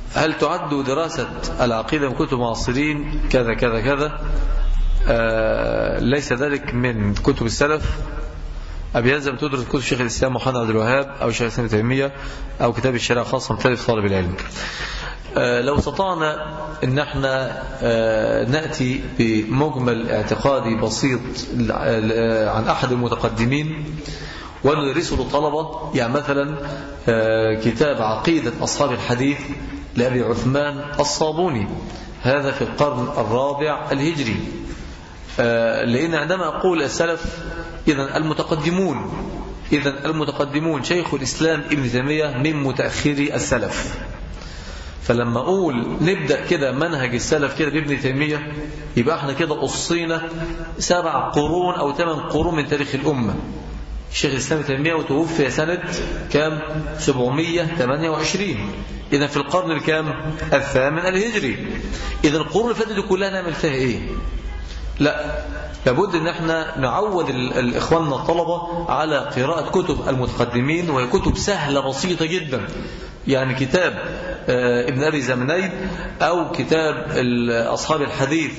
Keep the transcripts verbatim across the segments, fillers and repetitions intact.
هل تعد دراسة العقيدة من كتب معاصرين كذا كذا كذا؟ آه ليس ذلك من كتب السلف. أبي يلزم تدرس كتب شيخ الإسلام محمد عبد الوهاب أو شيخ الإسلام ابن تيمية أو كتاب الشريعة خاصة مثالي طالب العلم. آه لو استطعنا أن احنا آه نأتي بمجمل اعتقادي بسيط عن أحد المتقدمين وندرسه للطلبة، يعني مثلا آه كتاب عقيدة أصحاب الحديث لأبي عثمان الصابوني، هذا في القرن الرابع الهجري. آه لأن عندما أقول السلف إذن المتقدمون، إذن المتقدمون شيخ الإسلام ابن تيمية من متأخري السلف. فلما أقول نبدأ كده منهج السلف كده بابن تيمية، يبقى احنا كده قصينا سبع قرون أو ثمان قرون من تاريخ الأمة. الشيخ الإسلام ابن تيمية وتوفي سنة كام؟ سبعمية وثمانية وعشرين، إذن في القرن الكام؟ الثامن الهجري. إذن القرون اللي فاتت كلها نعمل فيها إيه؟ لا، لابد ان احنا نعود الاخواننا الطلبة على قراءة كتب المتقدمين، وهي كتب سهلة بسيطة جدا. يعني كتاب ابن أبي زمنين أو كتاب أصحاب الحديث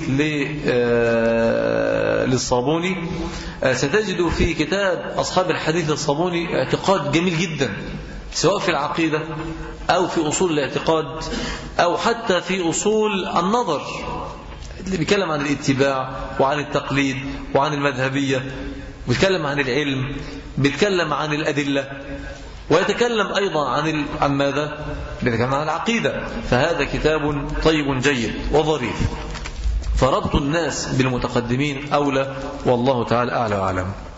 للصابوني، ستجد في كتاب أصحاب الحديث للصابوني اعتقاد جميل جدا، سواء في العقيدة أو في أصول الاعتقاد أو حتى في أصول النظر، اللي بيتكلم عن الاتباع وعن التقليد وعن المذهبية، بيتكلم عن العلم، بيتكلم عن الأدلة، ويتكلم أيضا عن عن ماذا؟ بيتكلم عن العقيدة. فهذا كتاب طيب جيد وظريف، فربط الناس بالمتقدمين أولى، والله تعالى أعلى وأعلم.